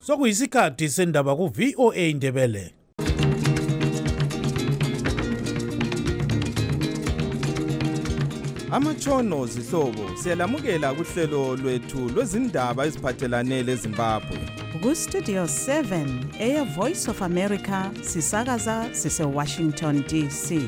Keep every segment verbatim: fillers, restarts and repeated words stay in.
Sokuyisikhathi sendaba ku V O A Indebele. Amatshono zihlobo siyalamukela kuhlelo lwethu lwezindaba eziphathelane leZimbabwe. Ku Studio seven Air Voice of America sisakaza sise Washington D C.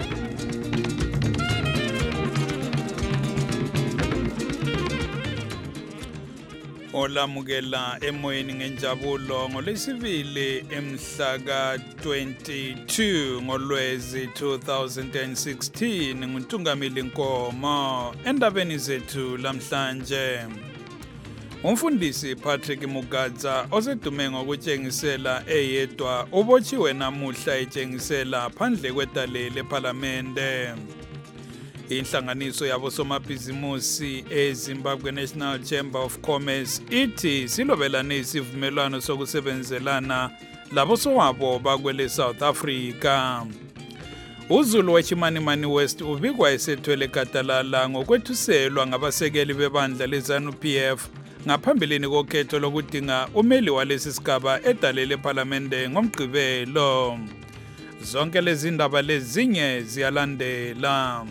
Olamukela emoyeni ngenjabulo ngolesibili emhla ka twenty-two ngoLwezi two thousand sixteen nguNtungamili Nkomo. Endabeni zethu lamhlanje, umfundisi Patrick Mugadza osedume ngokutshengisela eyedwa ubotshiwe namuhla etshengisela phandle kwedale leParlamente. Inhlanganiso yabosomabhizimusi eZimbabwe National Chamber of Commerce ithi silobelane isivumelwano sokusebenzelana labosowabo bakwele South Africa. uZulu weChimanimani West ubikwa esethwele gadalala ngokwethuselwa ngabasekeli bebandla leZANU P F ngaphambilini kokhetho lokudinga umeli walesi sigaba edale leParlamente ngomgqibelo. Zonke lezi ndaba lezinye ziyalandela.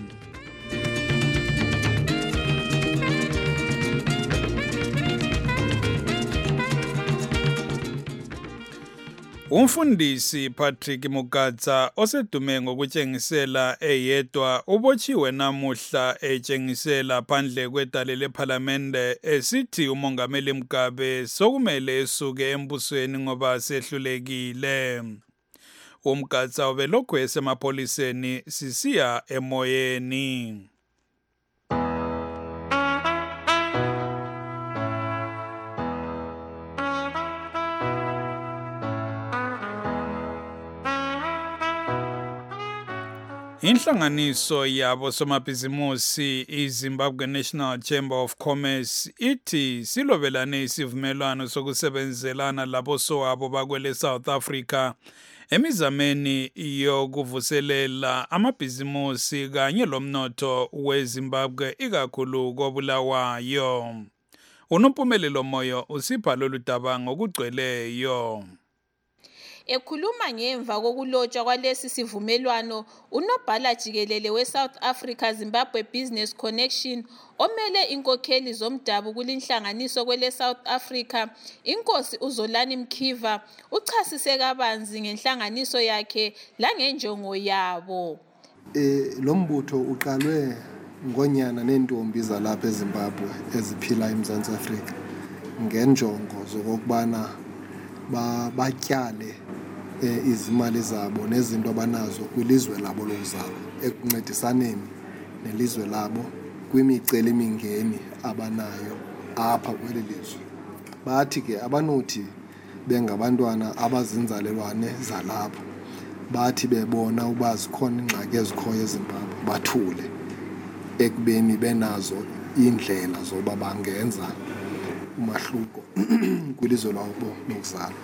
Umfundisi Patrick Mugadza osedume ngokutshengisela eyedwa ubotshiwe namuhla etshengisela phandle kwedale leParlamente esithi uMongameli Mugabe sokumele esuke embusweni ngoba sehlulekile. UMugadza ubelokhu esemapoliseni sisiya emoyeni. Inhlanganiso yabo somabhizimusi iZimbabwe National Chamber of Commerce ithi silobelane isivumelwano sokusebenzelana labosowabo bakwele South Africa emizameni yokuvuselela amabhizimusi kanye lomnotho weZimbabwe ikakhulu koBulawayo. Unompumelelo Moyo usipha lolu daba ngokugcweleyo. Ekhuluma ngemva kokulotshwa kwalesi sivumelwano, unobhala jikelele weSouth Africa Zimbabwe Business Connection omele inkokheli zomdabu kulinhlanganiso kwele South Africa, inkosi uZolani Mkhiva, uchasise kabanzi ngenhlanganiso yakhe langenjongo yabo. Eh lo mbutho uqalwe ngonyana nentombi zalapha eZimbabwe eziphila eMzantsi Afrika ngenjongo zokubana ba batyale izimali zabo nezinto abanazo kwilizwe labo lozalo ekuncedisaneni nelizwe labo kwimiceli emingeni abanayo apha kweli lizwe. Bathi ke abanothi bengabantwana abazinzalelwane zalapho, bathi bebona uba zikhona ingxaki ezikhoyo eZimbabwe bathule ekubeni benazo indlela zoba bangenza umahluko kwilizwe labo lokuzalwa.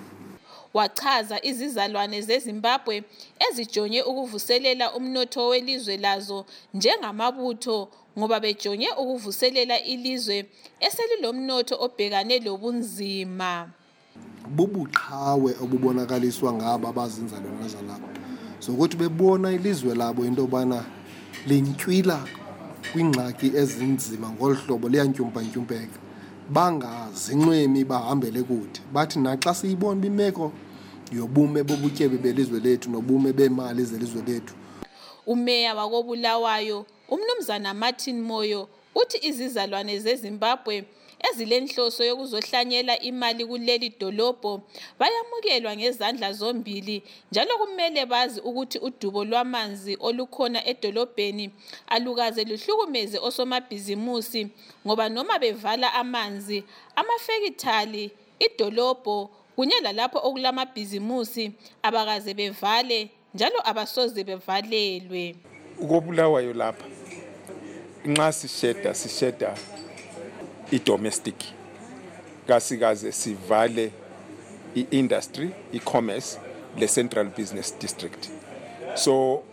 Wachaza izizalwane zeZimbabwe ezijonge ukuvuselela umnotho welizwe lazo njengamabutho ngoba bejonge ukuvuselela ilizwe eselilomnotho obhekane lobunzima. Bubuqhawe obubonakaliswa ngaba abazinzalelwane zalapha sokuthi bebona ilizwe labo into bana lintswila kwingxaki ezinzima ngolhlobo liyantyumpa-ntyumpeka, bangazinqwemi bahambele kude. Bathi naxa siyibona bimeko yobume bobutyebi belizwe lethu nobume bemali zelizwe lethu. Umeya wakoBulawayo uMnumzana Martin Moyo uthi izizalwane zeZimbabwe ezilenhloso yokuzohlanyela imali kuleli dolobho bayamukelwa ngezandla zombili, njalo kumele bazi ukuthi udubo lwamanzi olukhona edolobheni alukaze luhlukumeze osomabhizimusi ngoba noma bevala amanzi, amafekithali, idolobho kunye lalapho okulamabhizimusi abakaze bevale njalo abasoze bevalelwe. UkoBulawayo lapha nxa sisheda sisheda i-domestic kasikaze sivale i-industry, i-commerce, le-central business district. So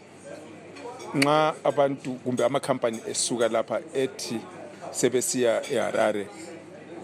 nxa abantu kumbe amakhampani esuka lapha ethi sebesiya eHarare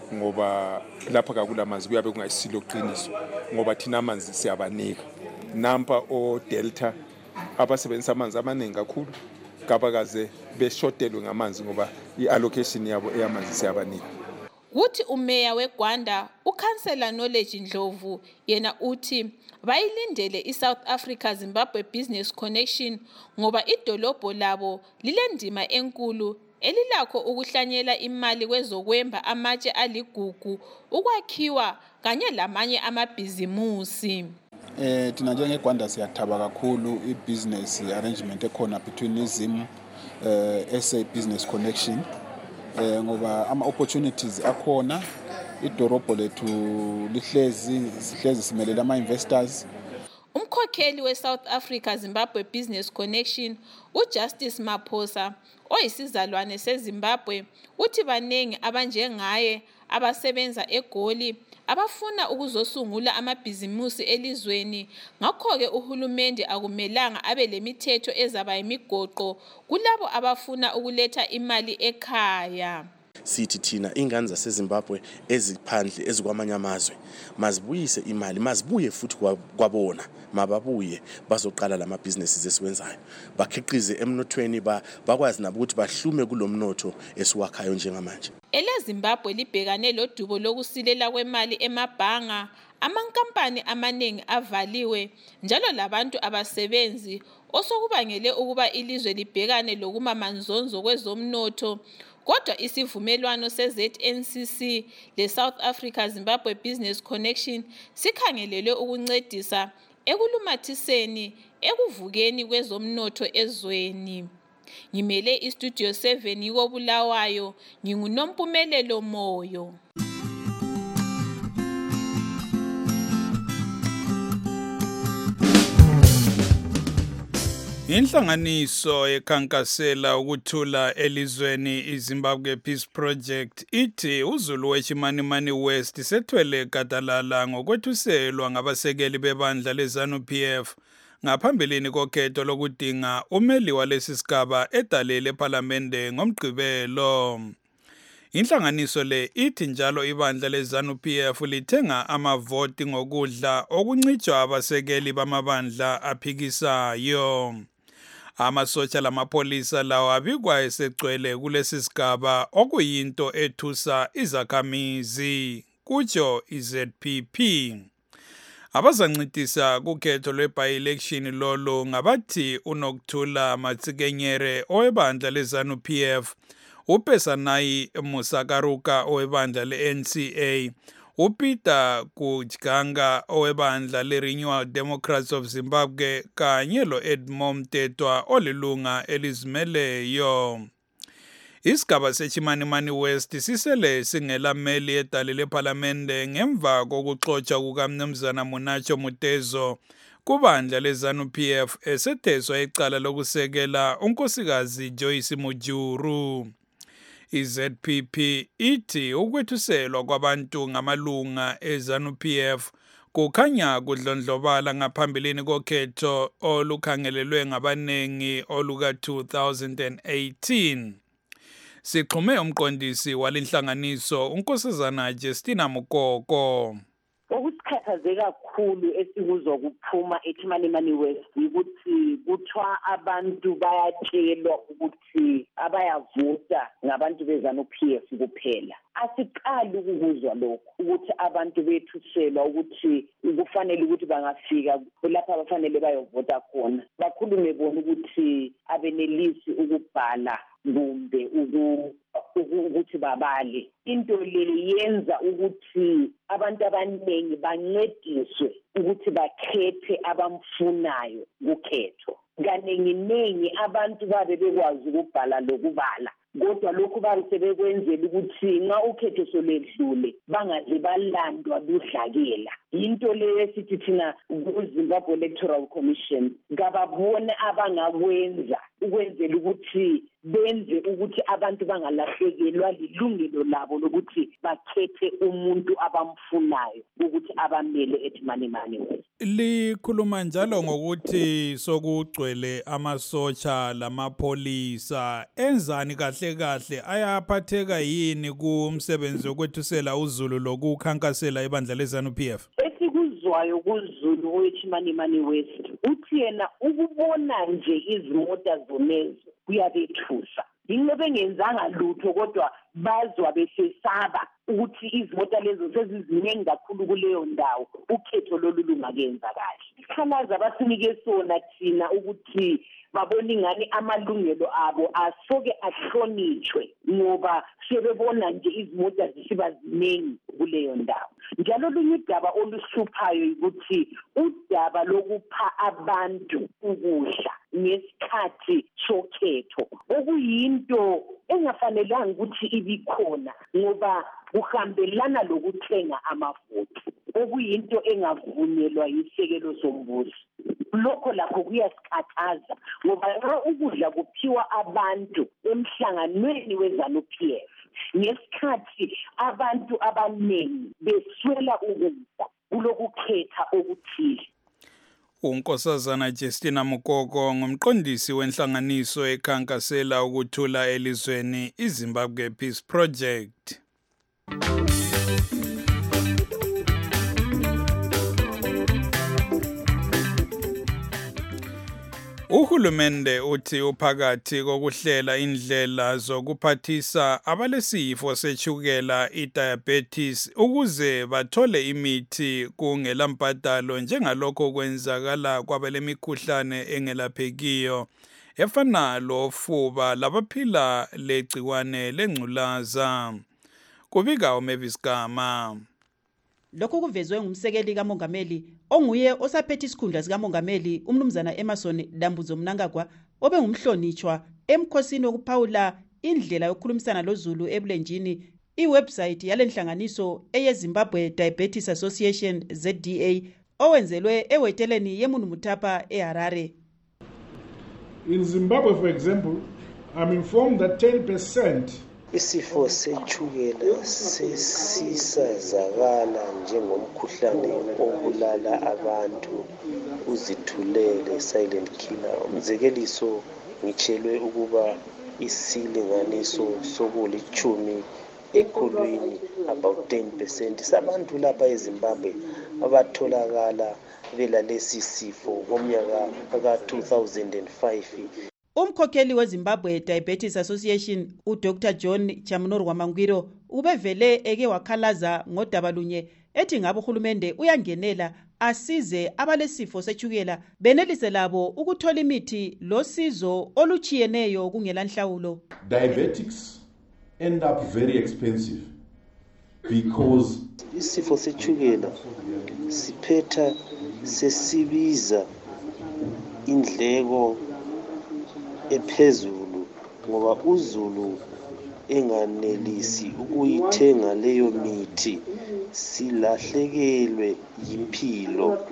ngoba lapha kakulamanzi kuyabe kungayisilo qiniso ngoba thina amanzi siyabanika nampa o Delta abasebenzisa amanzi amaningi kakhulu kabakaze beshotelwe ngamanzi ngoba iallocation yabo eyamanzi siyabanika. Uthi umeya weGwanda ukhansela Knowledge Ndlovu yena uthi bayilindele iSouth Africa Zimbabwe Business Connection ngoba idolobho labo lilendima enkulu elilakho ukuhlanyela imali kwezokwemba amatshe aligugu ukwakhiwa kanye lamanye amabhizimusi. Eh thina njengeGwanda siyathaba kakhulu ibusiness arrangement ekhona between izim eh S A Business Connection eh ngoba ama opportunities akhona idorobho lethu lihlezi sihlezi simelela ama investors. Umkhokheli weSouth Africa Zimbabwe Business Connection uJustice Maphosa oyisizalwane seZimbabwe uthi banengi abanjengaye abasebenza eGoli abafuna ukuzosungula amabhizimusi elizweni ngakho ke uhulumende akumelanga abe lemithetho ezaba imigoqo kulabo abafuna ukuletha imali ekhaya. Sithi thina ingane zaseZimbabwe eziphandle ezikwamanye amazwe mazibuyise imali mazibuye futhi kwabona mababuye bazoqala lama businesses esiwenzayo bakhiqize emnothweni bakwazi nabo ukuthi bahlume kulomnotho esiwakhayo njengamanje. EleZimbabwe libhekane lodubo lokusilela kwemali emabhanga amankampani amaningi avaliwe njalo labantu abasebenzi osokubangele ukuba ilizwe libhekane lokumamanzonzo kwezomnotho. Kodwa isivumelwano se-Z N C C le-South Africa Zimbabwe Business Connection sikhangelelwe ukuncedisa ekulumathiseni ekuvukeni kwezomnotho ezweni. Ngimele iStudio seven yikoBulawayo nginguNompumelelo Moyo. Inhlanganiso ekhankasela ukuthula elizweni iZimbabwe Peace Project ithi uZulu weChimanimani West sethwele gadalala ngokwethuselwa ngabasekeli bebandla leZANU P F ngaphambilini kokhetho lokudinga umeli walesi sigaba edalele eParliamente ngomgqibelo. Inhlanganiso le ithi njalo ibandla leZANU P F lithenga amavoti ngokudla okuncitshwa abasekeli bamabandla aphikisayo. Amasotsha lamapolisa lawo abikwa esegcwele kulesi sigaba okuyinto ethusa izakhamizi kutsho iZ P P. Abazancitisa kukhetho lwe-by-election lolo ngabathi uNokthula Matsikenyere owebandla leZANU P F, uPesanayi Musakaruka owebandla le-N C A, uPeter Kujganga owebandla le-Renewal Democrats of Zimbabwe kanye lo-Edmond Mtetwa olilunga elizimeleyo. Isigaba seChimanimani West sisele singelameli edalele eParliamente ngemva kokuxotsha kukaMnumzana Munacho Mutezo kubandla leZANU P F esetheswa icala lokusekela unkosikazi Joyce Mujuru. iZ P P ithi ukwethuselwa kwabantu ngamalunga eZANU P F kukhanya kudlondlobala ngaphambilini kokhetho olukhangelelwe ngabanengi oluka two thousand eighteen. Sixhume umqondisi walenhlanganiso unkosazana Justina Mukoko. Okusikhathaze kakhulu esikuzwa kuphuma eChimanimani West ukuthi kuthiwa abantu bayatshelwa ukuthi abayavota ngabantu beZANU P F kuphela. Asiqali ukuzwa lokho ukuthi abantu bethuselwa ukuthi kufanele ukuthi bangafika lapha abafanele bayovota khona. Bakhulume bona ukuthi abenelisi ukubhala kumbe ukuthi babale. Into le yenza ukuthi abantu abaningi bancediswe ukuthi bakhethe abamfunayo kukhetho. Kaningi abantu babe bekwazi ukubhala lokubala. Kodwa lokhu basebekwenzela ukuthi nxa ukhetho soledlule bangaze balandwa budlakela. Into le esithi thina kuZimbabwe Electoral Commission ngababone abangakwenza ukwenzela ukuthi benze ukuthi abantu bangalahlekelwa lilungelo labo lokuthi bakhethe umuntu abamfunayo ukuthi abamele eTimanimani West. Likhuluma njalo ngokuthi sokugcwele amasotsha lamapholisa, enzani kahle kahle ayaphatheka yini kumsebenzi wokwethusela uZulu lokukhankasela ibandla leZANU P F? Esikuzwayo kuZulu weTimanimani West uthi yena ukubona nje izimota zonezo kuyabethusa. Yinto bengenzanga lutho kodwa bazwa besesaba ukuthi izimota lezo seziziningi kakhulu kuleyo ndawo, ukhetho lolu lungakenza kahle. Ikhalaza basinike sona thina ukuthi babona ingani amalungelo abo asoke ahlonitshwe ngoba sebebona nje izimota zisiba ziningi kuleyo ndawo. Njalo lunye udaba oluhluphayo ukuthi udaba lokupha abantu ukudla ngesikhathi sokhetho okuyinto engafanelanga ukuthi ibikhona ngoba kuhambelana lokuthenga amavoti okuyinto engavunyelwa yisekelo sombuso. Lokho lakho kuyasikhathaza ngoba nxa ukudla kuphiwa abantu emhlanganweni weZANU P F ngesikhathi abantu abaningi beswela ukudla kulokukhetha okuthile. uNkosazana Justina Mukoko ngumqondisi wenhlanganiso ekhankasela ukuthula elizweni iZimbabwe Peace Project. Uhulumende uthi uphakathi kokuhlela indlela zokuphathisa abalesifo sechukela i-diabetes ukuze bathole imithi kungela mbadalo njengalokho kwenzakala kwabalemikhuhlane engelaphekiyo efana lofuba labaphila legciwane lengculaza. Kubika uMavis Gama. Lokho kuvezwe ngumsekeli kaMongameli onguye osaphethe isikhundla sikaMongameli umnumzana Emerson Dambuzo Mnangagwa obe ngumhlonitshwa emkhosini wokuphawula indlela yokukhulumisana loZulu ebulenjini. Iwebsite yalenhlanganiso eyeZimbabwe Diabetes Association Z D A owenzelwe eweteleni yeMunu Mutapa eHarare. In Zimbabwe, for example, I'm informed that ten percent isifo sechukela sesisazakala njengomkhuhlane obulala abantu uzithulele silent killer. Umzekeliso ngitshelwe ukuba isilinganiso sokulichumi ekhulwini about ten percent sabantu lapha eZimbabwe abatholakala belalesi sifo ngomnyaka ka two thousand five. Umkhokheli weZimbabwe Diabetes Association uDr John Chamunor Wamangwiro ubevele eke wakhalaza ngodaba lunye ethi ngabe uhulumende uyangenela asize abalesifo sechukela benelise labo ukuthola imithi losizo oluchiyeneyo kungela nhlawulo. Diabetics end up very expensive because isifo sechukela siphetha sesibiza indleko ephezulu ngoba uZulu enganelisi ukuyithenga leyo mithi silahlekelwe impilo.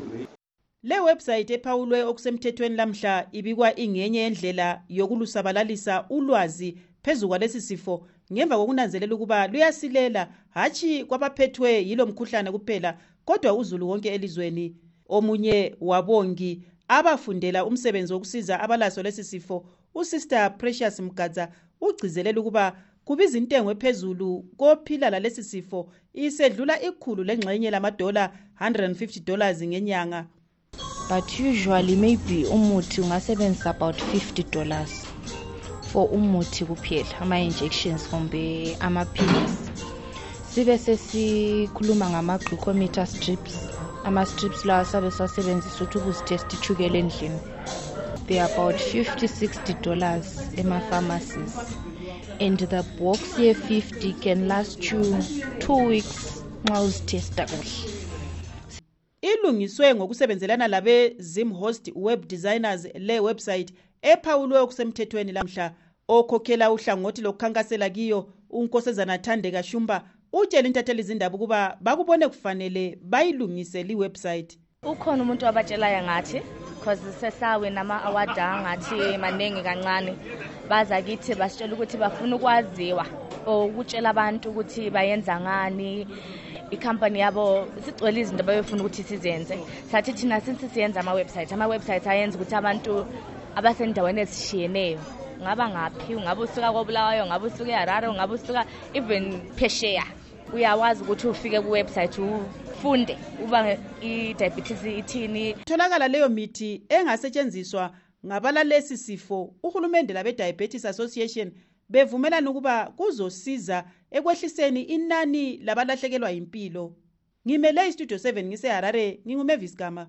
Le website ephawulwe okusemthethweni lamhla ibikwa ingenye yendlela yokulusabalalisa ulwazi phezulu kwalesi sifo ngemva kokunanzelela ukuba luyasilela hachi kwabaphethwe yilo mkhuhlane kuphela kodwa uZulu wonke elizweni. Omunye wabongi abafundela umsebenzi wokusiza abalaso lesi sifo uSister Precious Mgadza ugcizelela ukuba kubiza intengo ephezulu kophila lalesi sifo isedlula ikhulu lengxenye lamadola one hundred fifty dollars ngenyanga. But usually maybe umuthi ungasebenzisa about fifty dollars for umuthi kuphela ama injections kumbe amaphilisi. Sibe sesikhuluma ngama glucometer strips. Ama strips la sabe sasebenzisa ukuthi ukuzitest ichukela endlini. They are about fifty to sixty dollars ema pharmacies. And the box ye fifty can last you two weeks nxa uzitesta kuhle. Ilungiswe ngokusebenzelana labe Zimhost web designers le website ephawulwe okusemthethweni lamhla okhokhela uhlangothi lokukhankasela kiyo uNkosazana Thandeka Shumba utshela intatheli izindaba ukuba bakubone kufanele bayilungise li website. Ukhona umuntu abatshelayo ngathi because sesawe nama award angathi maningi kancane baza kithi basitshela ukuthi bafuna ukwaziwa ukutshela abantu ukuthi bayenza ngani i-company yabo sigcwele izinto bayofuna ukuthi sizenze sathi thina since siyenza ama website ama websites ayenza ukuthi abantu abasendaweni ezishiyeneyo ngaba ngaphi ngabe usuka koBulawayo ngabe usuka eHarare ngabe usuka even Phesheya uyawazi ukuthi ufike ku website ufunde uba i-diabetes ithini. Tholakala leyo mithi engasetshenziswa ngabalalesi sifo uhulumende labe Diabetes Association bevumelana ukuba kuzosiza ekwehliseni inani labalahlekelwa impilo. Ngimele iStudio seven ngiseHarare nginguMavis Gama.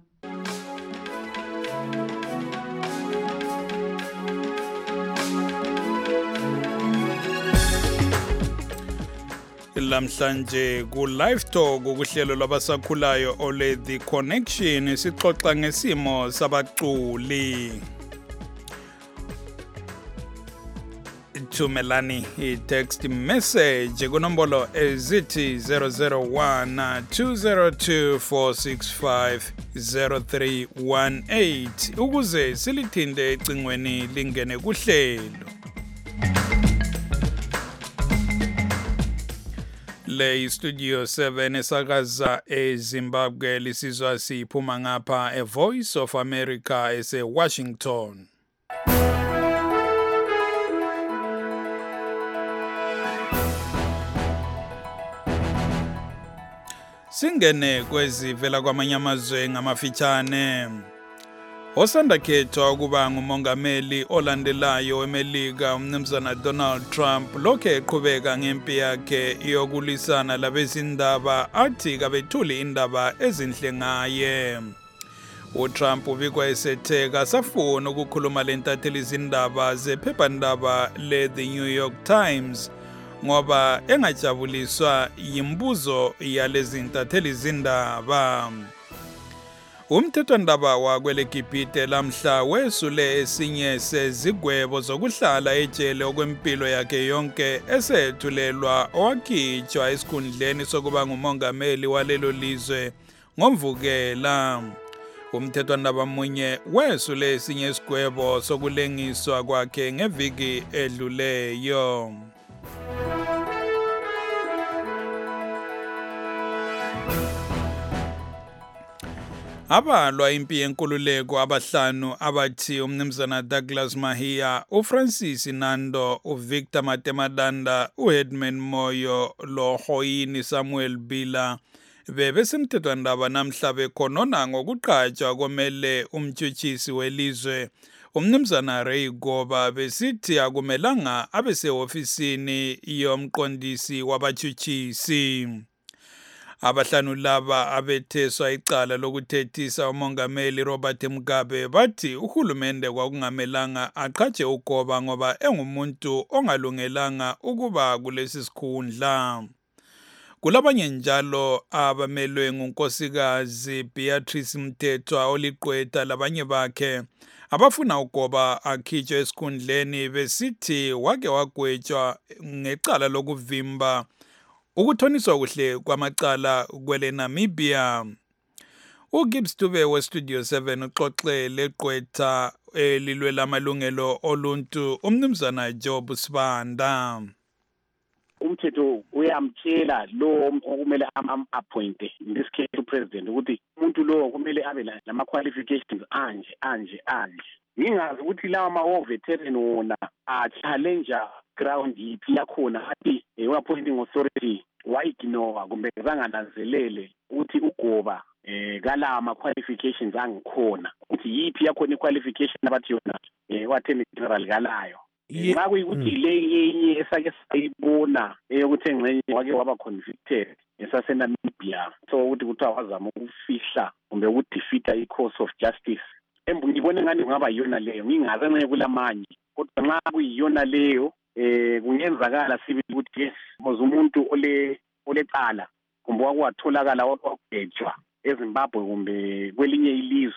Lamhlanje ku live talk ukuhlelo labasakhulayo ole The Connection sixoxa ngesimo sabaculi. Thumelani i-text message kunombolo ezithi zero zero one two zero two four six five zero three one eight ukuze silithinde ecingweni lingene kuhlelo. Le Studio seven esakaza eZimbabwe lisizwa siphuma ngapha e Voice of America ese Washington. Singene kwezivela kwamanye amazwe ngamafitshane. Osanda khethwa ukuba ngumongameli olandelayo weMelika umnumzana Donald Trump lokho eqhubeka ngempi yakhe yokulisana labezindaba athi kabethuli indaba ezinhle ngaye. uTrump ubikwa esetheka safuna ukukhuluma lentatheli izindaba zephephandaba le The New York Times ngoba engajabuliswa yimbuzo yalezi ntatheli izindaba. Umthethwandaba wakwele Gibhite lamhla wesule esinye sezigwebo zokuhlala ejele okwempilo yakhe yonke esethulelwa owakhitshwa esikhundleni sokuba ngumongameli walelo lizwe ngomvukela. Umthethwandaba munye wesule esinye isigwebo sokulengiswa kwakhe ngeviki edluleyo. Abalwa impi yenkululeko abahlanu abathi umnumzana Douglas Mahia, uFrancis Nando, uVictor Matemadanda, uHedman Moyo, loHoyini Samuel Bila bebesemthethwandaba namhla bekhonona ngokuqhatshwa komele umtshutshisi welizwe umnumzana Ray Goba besithi akumelanga abesehofisini yomqondisi wabatshutshisi. Abahlanu laba abetheswa icala lokuthethisa umongameli Robert Mugabe bathi uhulumende kwakungamelanga aqhatshe uGoba ngoba engumuntu ongalungelanga ukuba kulesi sikhundla. Kulabanye njalo abamelwe ngunkosikazi Beatrice Mthethwa oliqweta labanye bakhe abafuna uGoba akhitshwe esikhundleni besithi wake wagwetshwa ngecala lokuvimba ukuthoniswa kuhle kwamacala kwele Namibia. uGibbs Dube we Studio seven uxoxe leqwetha elilwela amalungelo oluntu umnumzana Job Sibanda. Umthetho uyamtshela lo okumele am-appointe in this case upresident ukuthi umuntu lo kumele abe lama qualifications anje anje anje. Ngingazi ukuthi lawa ma veteran wona a challenge ground yipi yakhona athi appointing authority wayignore kumbe zangananzelele ukuthi uGoba eh kala ama qualifications angikhona ukuthi yipi yakhona iqualification abathi yona eh watheni general kalayo. Ngakuyikuthi le yenye esake sayibona eyokuthi engcenye wake waba convicted esase Namibia so ukuthi kuthiwa wazama ukufihla kumbe ukudefeata i-course of justice. Embu ngibone ngani ngaba yona leyo ngingaze nxe kulamanye kodwa nxa kuyiyona leyo eh kungenzakala sibe ukuthi yes umuntu ole olecala kumbe wakwatholakala wakugejwa eZimbabwe kumbe kwelinye ilizwe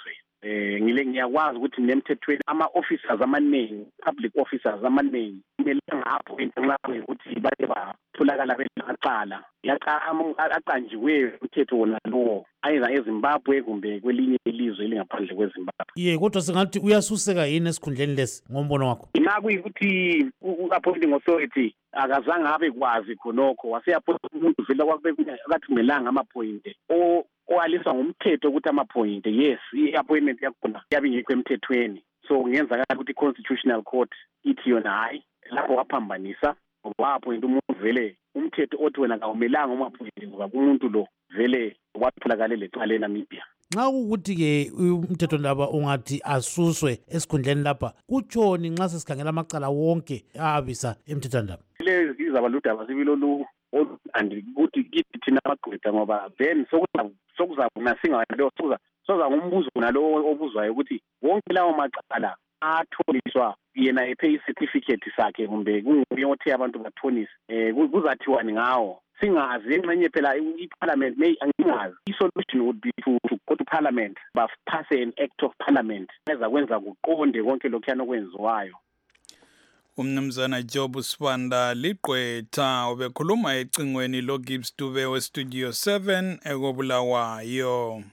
eh ngile ngiyakwazi ukuthi nemthethweni ama officers amaningi public officers amaningi kumele ngapho into nxa ukuthi baye batholakala belaqala yaqanjiwe umthetho wona lo ayeza eZimbabwe kumbe kwelinye ilizwe elingaphandle kweZimbabwe. Ye kodwa singathi uyasuseka yini esikhundleni lesi ngombono wakho? Nakuyikuthi u-appointing authority akazange abe kwazi khonokho wase-appoint umuntu vele kwakuthi kumelanga amaphoyinti owaliswa ngumthetho ukuthi amaphoyinti yes i-appointment yakhona yabe ingekho emthethweni so ngenzakala ukuthi i-constitutional court ithi yona hayi lapho waphambanisa waphoyinti umuntu vele umthetho othi wena kawumelanga umaphoyinti ngoba umuntu lo vele watholakala lecala eNamibia. Nxa ukuthi-ke umthetho laba ungathi asuswe esikhundleni lapha kutshoni nxa sesikhangela amacala wonke abisa emthethwandaba? Lezi izaba ludaba sibilolu and ukuthi kithi thina abagqwetha ngoba then sokuzaba nasingalo soza ngumbuzo nalo obuzwayo ukuthi wonke lawo macala athoniswa yena ephe i-certificate sakhe kumbe kunguye othe abantu bathonisa eh kuzathiwani ngawo singazi engxenye phela i-parliament may angingazi i-solution would be to, to go to parliament but pass an act of parliament eza kwenza kuqonde konke lokhuyana okwenziwayo. Umnumzana Job Sibanda liqwetha obekhuluma ecingweni lo Gibbs Dube we Studio seven ekobulawayo.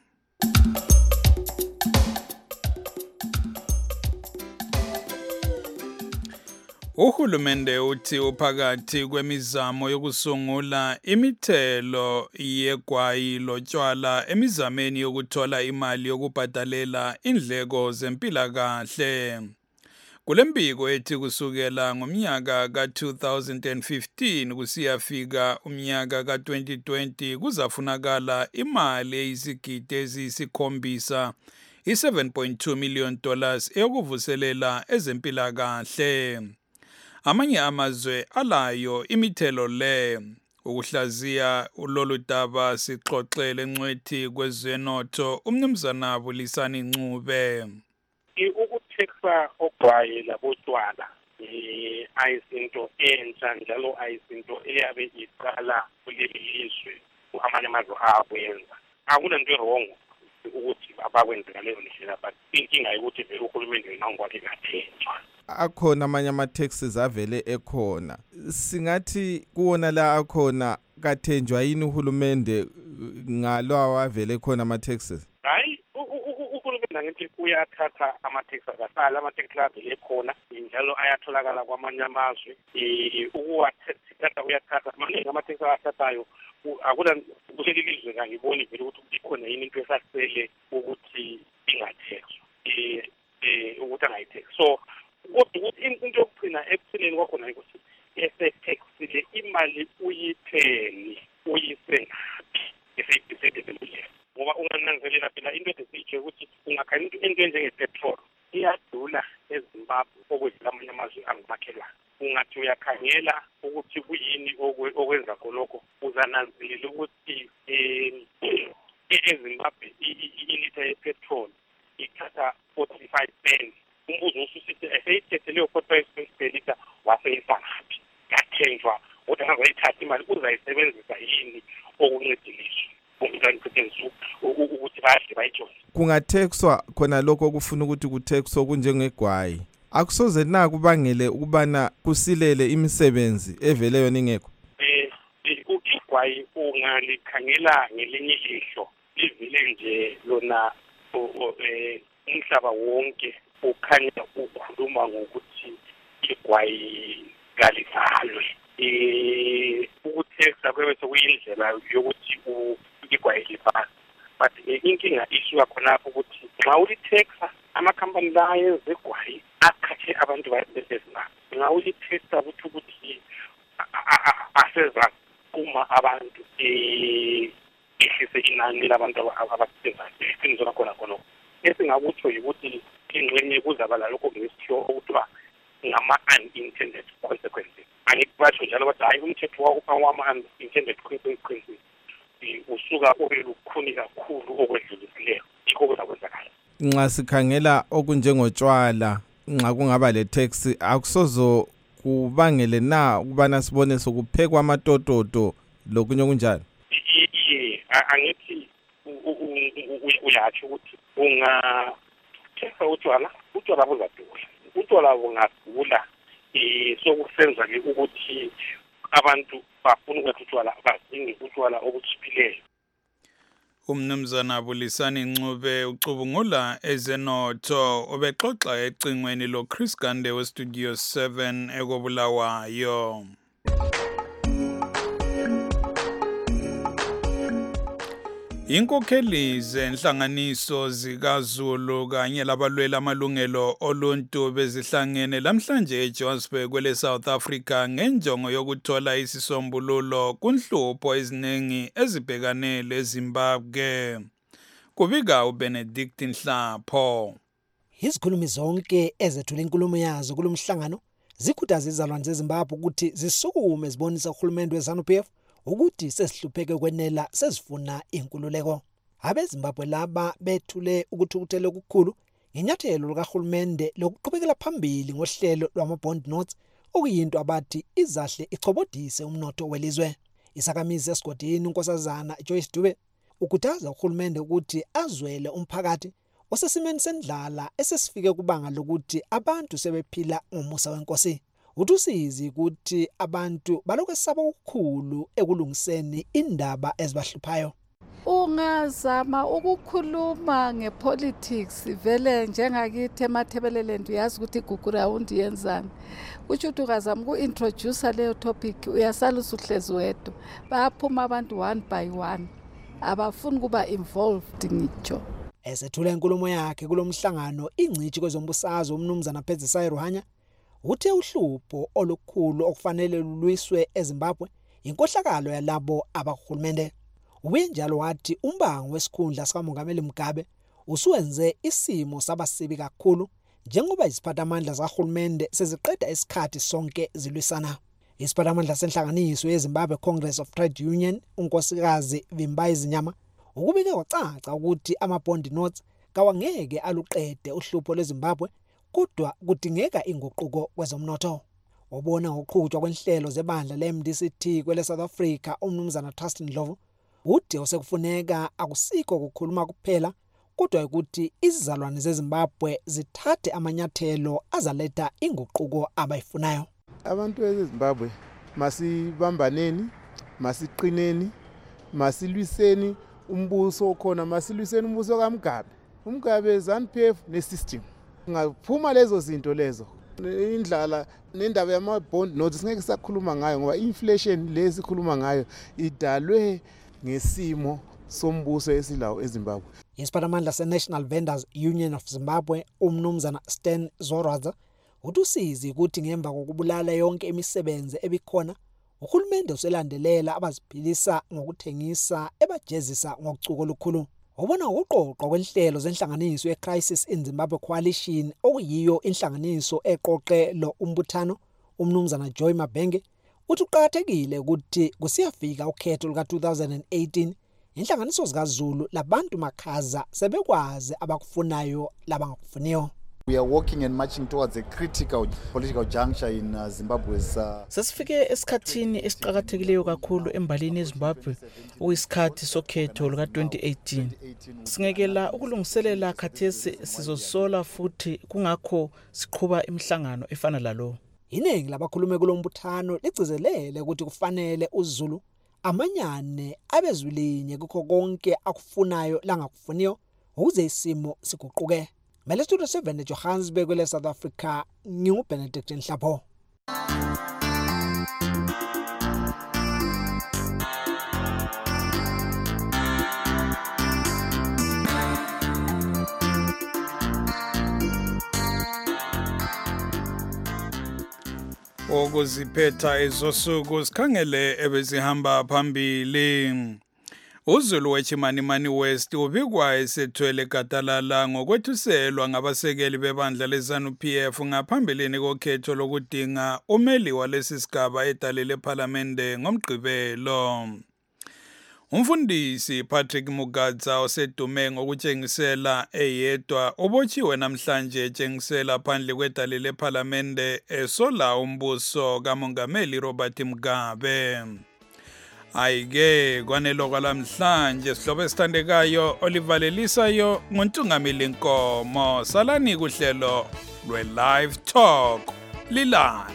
Uhulumende uthi uphakathi kwemizamo yokusungula imithelo yegwayi lotshwala emizameni yokuthola imali yokubhadalela indleko zempilakahle. Kulembiko ethi kusukela ngomnyaka ka two thousand fifteen kusiyafika umnyaka ka twenty twenty kuzafunakala imali eyizigidi eziyisikhombisa i-seven point two million dollars eyokuvuselela ezempilakahle. Amanye amazwe alayo imithelo le. Ukuhlaziya ulolu daba sixoxele ncwethi kwezenotho umnumzana Bulisani Ncube. Ukutheksa ogwayi labotshwala eh ayisinto entsha njalo ayisinto eyabe iqala kuleli lizwe amanye amazwe akwenza. Akunanto wrong ukuthi abakwenzela leyo ndlela but inkinga ukuthi vele uhulumende nangwathi ngathenjwa. Akhona amanye ama-taxes avele ekhona singathi kuwona la akhona kathenjwa yini uhulumende ngalawa avele khona ama-taxes? Hayi uhulumende ngithi uyathatha ama-taxes akasala ama-taxes avele khona njalo ayatholakala kwamanye amazwe ukuwathatha uyathatha maningi ama-taxes athathayo akula kuleli lizwe ngangiboni vele ukuthi ikhona yini into esasele ukuthi ingathexwa eh eh ukuthi angayithexwa so kodwa ukuthi into yokugcina ekuthenini kwakhona ukuthi esethexile imali uyitheni uyise ngaphi eseyibhisedele ngoba ungananzelela phela into esiyitshe ukuthi ungakhanya into into enjengepetrol iyadula eZimbabwe okwedlula amanye amazwe angamakhelwane ungathi uyakhangela ukuthi kuyini okwenza khonokho uzananzelela ukuthi eZimbabwe ilitha yepetrol ithatha forty-five pence umbuzo ususithi eseyithethe leyo forty-five pence per liter waseyisa ngaphi yathenjwa kodwa ngazayithatha imali uzayisebenzisa yini okuncediliswa ukuthi badle bayijole. Kungathexwa khona lokho okufuna ukuthi kuthexwa kunjengegwayi akusoze na kubangele ukubana kusilele imisebenzi evele yona ingekho. Eh igwayi ungalikhangela ngelinye ihlo livile nje lona eh umhlaba wonke ukhanya ukukhuluma ngokuthi igwayi kalivalwe eh ukuthexta kwebese kuyindlela yokuthi igwayi livalwe but inkinga isuka khonapho ukuthi nxa ulithexta amakhampani la yezegwayi akhathe abantu basebenzisa nxa ulithexta ukuthi ukuthi aseza uma abantu eh ihlise inani labantu abasebenzayo iqiniso khona khona esingakutsho ukuthi ingxenye kuzaba lalokho ngesithiyo okuthiwa ngama-unintended consequences angikubatsho njalo kodwa hayi umthetho wama-unintended consequences usuka ube lukhuni kakhulu okwedlulisileyo yikho kuzakwenzakala. Nxa sikhangela okunjengotshwala nxa kungaba le tax akusozo kubangele na ukubana sibone sokuphekwa amatototo lokunye kunjalo. Iye angithi uyatsho ukuthi unga ukuthenga utshwala utshwala buzadula utshwala bungadula um sokusenza-ke ukuthi abantu bafuna ukwenza utshwala badinge utshwala obuchiphileyo. Umnumzana Bulisani Ncube ucubungula ezenotho obexoxa ecingweni lo Chris Gande we Studio seven ekobulawayo. Inkokheli zenhlanganiso zikaZulu kanye labalwela amalungelo oluntu bezihlangene lamhlanje eJohannesburg kwele South Africa ngenjongo yokuthola isisombululo kunhlupho eziningi ezibhekane leZimbabwe. Kubika uBenedict Nhlapho. Izikhulumi zonke ezethula inkulumo yazo kulomhlangano zikhuthaza izalwane zeZimbabwe ukuthi zisukume zibonisa uhulumende weZANU-P F ukuthi sesihlupheke kwenela sesifuna inkululeko. AbeZimbabwe laba bethule ukuthukuthela okukhulu ngenyathelo likahulumende lokuqhubekela phambili ngohlelo lwama-bond notes okuyinto abathi izahle ichobodise umnotho welizwe. Isakamisi esigodini unkosazana Joyce Dube ukhuthaza uhulumende ukuthi azwele umphakathi osesimeni sendlala esesifike kubanga lokuthi abantu sebephila ngomusa wenkosi. Utusizi ukuthi abantu balokhu esaba ukukhulu ekulungiseni indaba ezibahluphayo. Ungazama ukukhuluma ngepolitics vele njengakithi eMathebeleland uyazi ukuthi igugu round yenzani. Kusho ukuthi ungazama uku-introduce leyo topic uyasala usuhlezi wedwa. Bayaphuma abantu one by one. Abafuni kuba involved ngitsho. Esethula inkulumo yakhe kulomhlangano ingcithi kwezombusazwe umnumzana Phezisai Ruhanya uthe uhlupho olukhulu okufanele lulwiswe eZimbabwe inkohlakalo yalabo abahulumende. Ubuye njalo wathi umbango wesikhundla sikamongameli Mugabe usuwenze isimo sabasibi kakhulu njengoba iziphathamandla zahulumende seziqeda isikhathi sonke zilwisana. Isiphathamandla senhlanganiso yeZimbabwe Congress of Trade Union unkosikazi Vimbayi Zinyama ukubike kwacaca ukuthi ama-bond notes kawangeke aluqede uhlupho lweZimbabwe kodwa kudingeka inguquko kwezomnotho. Wabona ngokuqhutshwa kwenhlelo zebandla le-M D C T kwele South Africa umnumzana Trustin Ndlovu uthi osekufuneka akusikho ukukhuluma kuphela kodwa ukuthi izizalwane zeZimbabwe zithathe amanyathelo azaletha inguquko abayifunayo. Abantu beZimbabwe masibambaneni, masiqineni, masilwiseni umbuso khona, masilwiseni umbuso kaMugabe. uMugabe ZANU-P F nesystem. Ngaphuma lezo zinto lezo indlala nendaba yama-bond notes ngeke sakhuluma ngayo ngoba inflation lezi khuluma ngayo idalwe ngesimo sombuso esilawo eZimbabwe. Isiphathamandla se-National Vendors Union of Zimbabwe umnumzana Stan Zoraza utusizi ukuthi ngemva kokubulala yonke imisebenzi ebikhona uhulumende uselandelela abaziphilisa ngokuthengisa ebajezisa ngokucuko olukhulu. Ubona ukuqoqwa kwenhlelo zenhlanganiso ye-Crisis in Zimbabwe Coalition okuyiyo inhlanganiso eqoqe lo umbuthano umnumzana Joy Mabenge uthi uqhakathekile ukuthi kusiyafika ukhetho luka two thousand eighteen inhlanganiso zikaZulu labantu makhaza sebekwazi abakufunayo labangakufuniyo. We are walking and marching towards a critical political juncture in uh, Zimbabwe's uh, Sasifike esikhathini esiqhakathekileyo kakhulu embalini yeZimbabwe okuyisikhathi sokhetho luka twenty eighteen. Singekela ukulungiselela khathesi sizosola futhi kungakho siqhuba imihlangano efana lalo. Iningi labakhulume kulombuthano ligcizelele ukuthi kufanele uZulu amanyane abezwilinye kukho konke akufunayo langakufuniyo ukuze isimo siguquke. Mele Studio seven eJohannesburg kwele South Africa nginguBenedict Nhlapho. Okuziphetha ezosuku sikhangele ebezihamba phambili. uZulu weChimanimani West ubikwa esethwele gadalala ngokwethuselwa ngabasekeli bebandla leZANU-P F ngaphambilini kokhetho lokudinga umeli walesi sigaba edale lePhalamende ngomgqibelo. Umfundisi Patrick Mugadza osedume ngokutshengisela eyedwa obotshiwe namhlanje etshengisela phandle kwedale lePhalamende esola umbuso kaMongameli Robert Mugabe. Ayike kwanelo kwalamhlanje sihlobo esithandekayo olivalelisayo nguntungamili Nkomo. Salani kuhlelo lwe Live Talk. Lilale.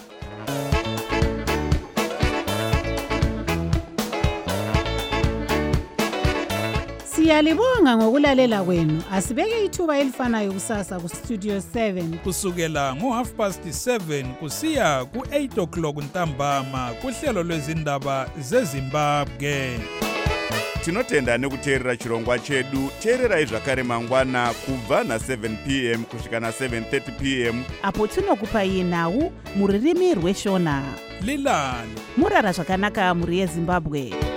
Siyalibonga ngokulalela kwenu. Asibeke ithuba elifanayo kusasa ku Studio seven kusukela ngo half past seven kusiya ku eight o'clock ntambama kuhlelo lwezindaba zeZimbabwe. Tinotenda nekuteerera chirongwa chedu. Teererai zvakare mangwana kubva na seven p m kusvika na seven thirty p m apo tinokupai nhau muririmi rweshona. Lilale. Murara zvakanaka muri yeZimbabwe.